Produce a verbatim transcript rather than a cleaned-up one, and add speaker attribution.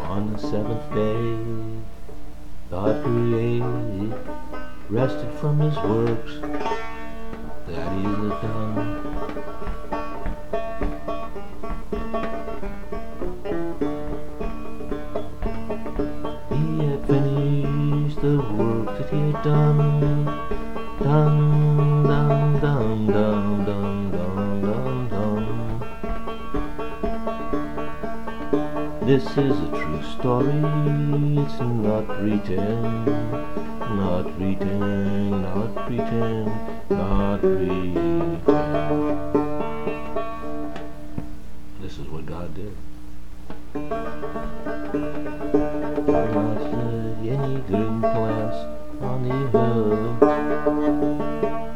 Speaker 1: On the seventh day, God created, rested from his works that he had done. He had finished the work that he had done. Dun, dun, dun, dun, dun, dun, dun, dun. This is a true story, it's not written, not written, not written, not written. This is what God did. There are not any green plants on the earth.